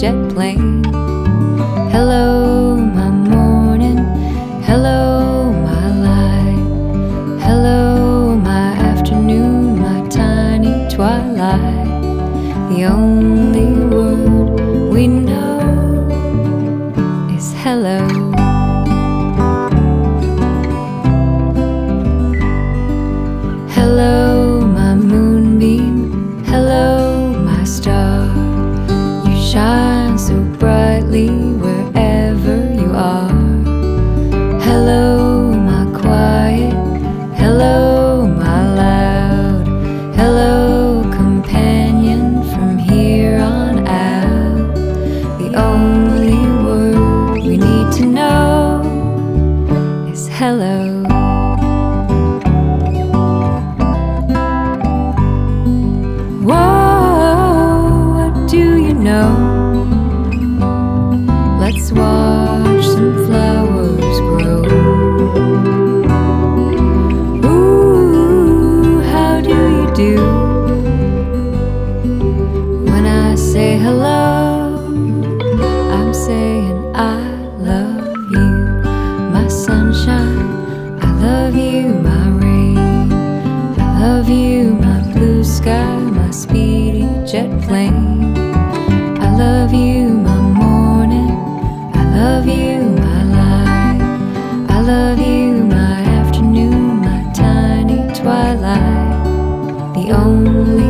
jet plane. Hello, my morning. Hello, my light. Hello, my afternoon, my tiny twilight. The only word we know is hello. Hello, my moonbeam. Hello, my star. You shine so brightly wherever you are. Hello, my quiet. Hello, my loud. Hello, companion from here on out. The only word we need to know is hello. Let's watch some flowers grow. Ooh, how do you do? When I say hello, I'm saying I love you, my sunshine. I love you, my rain. I love you, my blue sky, my speedy jet plane. I love you, my morning. I love you, my light. I love you, my afternoon, my tiny twilight. The only